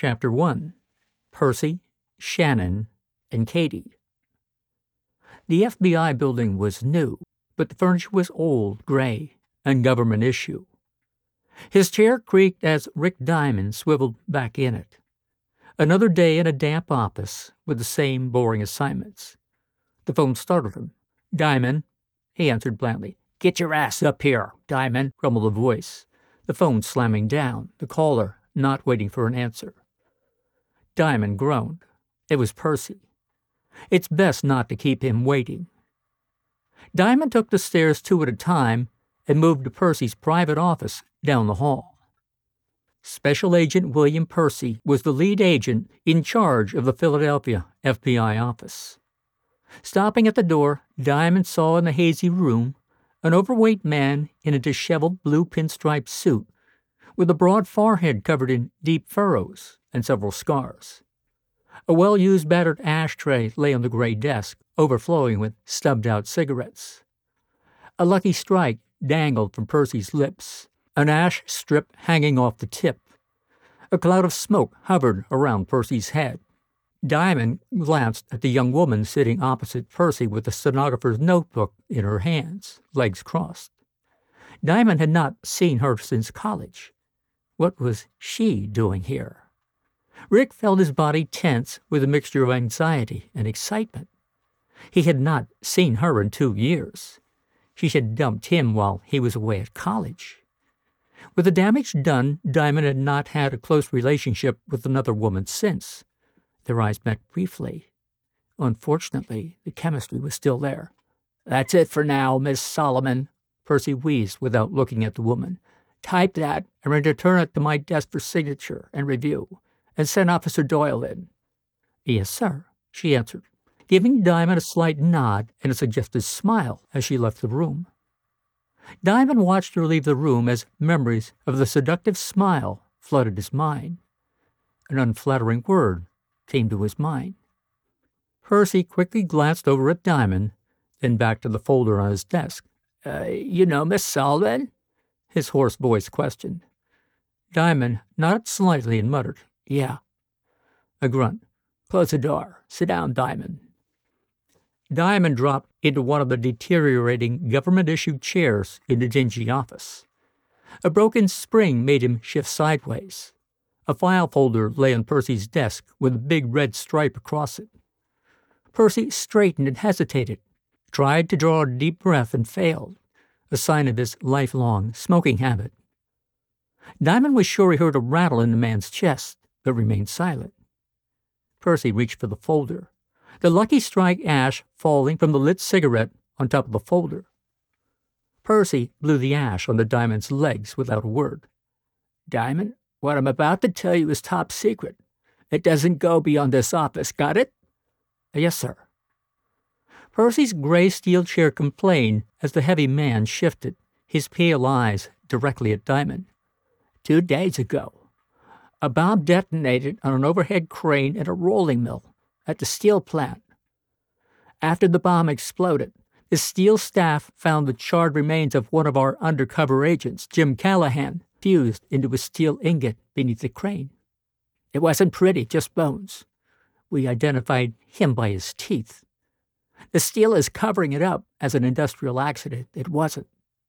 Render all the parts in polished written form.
Chapter 1. Percy, Shannon, and Katie. The FBI building was new, but the furniture was old, gray, and government issue. His chair creaked as Rick Diamond swiveled back in it. Another day in a damp office with the same boring assignments. The phone startled him. "Diamond," he answered blandly. "Get your ass up here, Diamond," grumbled a voice. The phone slamming down, the caller not waiting for an answer. Diamond groaned. It was Percy. It's best not to keep him waiting. Diamond took the stairs 2 at a time and moved to Percy's private office down the hall. Special Agent William Percy was the lead agent in charge of the Philadelphia FBI office. Stopping at the door, Diamond saw in the hazy room an overweight man in a disheveled blue pinstripe suit with a broad forehead covered in deep furrows and several scars. A well-used battered ashtray lay on the gray desk, overflowing with stubbed-out cigarettes. A Lucky Strike dangled from Percy's lips, an ash strip hanging off the tip. A cloud of smoke hovered around Percy's head. Diamond glanced at the young woman sitting opposite Percy with the stenographer's notebook in her hands, legs crossed. Diamond had not seen her since college. What was she doing here? Rick felt his body tense with a mixture of anxiety and excitement. He had not seen her in 2 years. She had dumped him while he was away at college. With the damage done, Diamond had not had a close relationship with another woman since. Their eyes met briefly. Unfortunately, the chemistry was still there. "That's it for now, Miss Solomon," Percy wheezed without looking at the woman. "Type that and return it to my desk for signature and review, and send Officer Doyle in." "Yes, sir," she answered, giving Diamond a slight nod and a suggestive smile as she left the room. Diamond watched her leave the room as memories of the seductive smile flooded his mind. An unflattering word came to his mind. Percy quickly glanced over at Diamond, then back to the folder on his desk. You know Miss Solomon?" his hoarse voice questioned. Diamond nodded slightly and muttered, "Yeah." A grunt. "Close the door. Sit down, Diamond." Diamond dropped into one of the deteriorating government-issued chairs in the dingy office. A broken spring made him shift sideways. A file folder lay on Percy's desk with a big red stripe across it. Percy straightened and hesitated, tried to draw a deep breath and failed, a sign of his lifelong smoking habit. Diamond was sure he heard a rattle in the man's chest, but remained silent. Percy reached for the folder, the Lucky Strike ash falling from the lit cigarette on top of the folder. Percy blew the ash on the Diamond's legs without a word. "Diamond, what I'm about to tell you is top secret. It doesn't go beyond this office, got it?" "Yes, sir." Percy's gray steel chair complained as the heavy man shifted, his pale eyes directly at Diamond. 2 days ago, a bomb detonated on an overhead crane at a rolling mill at the steel plant. After the bomb exploded, the steel staff found the charred remains of one of our undercover agents, Jim Callahan, fused into a steel ingot beneath the crane. It wasn't pretty, just bones. We identified him by his teeth. The steel is covering it up as an industrial accident. It wasn't.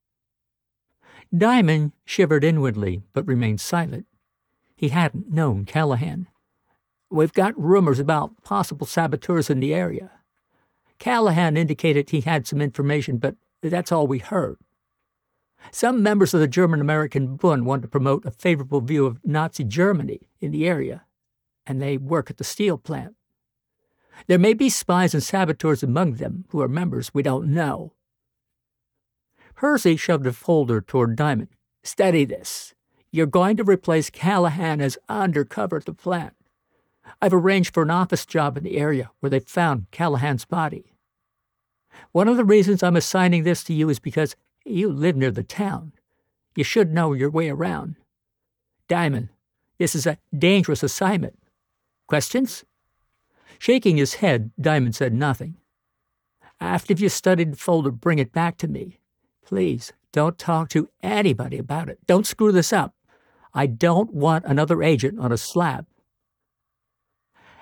Diamond shivered inwardly, but remained silent. He hadn't known Callahan. "We've got rumors about possible saboteurs in the area. Callahan indicated he had some information, but that's all we heard. Some members of the German-American Bund want to promote a favorable view of Nazi Germany in the area, and they work at the steel plant. There may be spies and saboteurs among them who are members we don't know." Percy shoved a folder toward Diamond. "Study this. You're going to replace Callahan as undercover at the plant. I've arranged for an office job in the area where they found Callahan's body. One of the reasons I'm assigning this to you is because you live near the town. You should know your way around. Diamond, this is a dangerous assignment. Questions?" Shaking his head, Diamond said nothing. "After you've studied the folder, bring it back to me. Please, don't talk to anybody about it. Don't screw this up. I don't want another agent on a slab.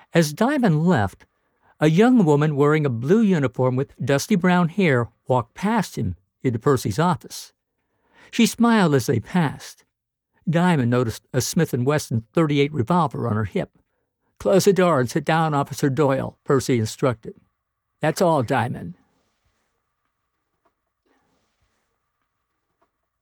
As Diamond left, a young woman wearing a blue uniform with dusty brown hair walked past him into Percy's office. She smiled as they passed. Diamond noticed a Smith & Wesson .38 revolver on her hip. "Close the door and sit down, Officer Doyle," Percy instructed. "That's all, Diamond."